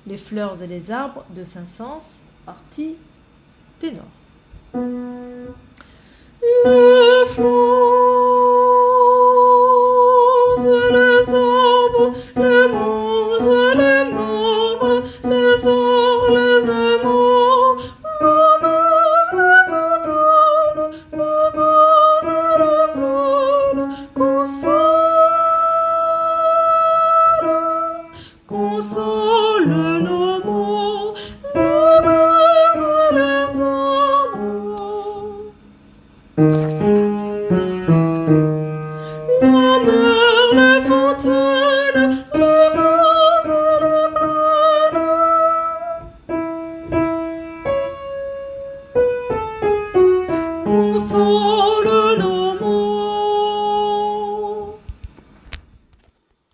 Les fleurs et les arbres de Saint-Saëns, partie ténor. Les fleurs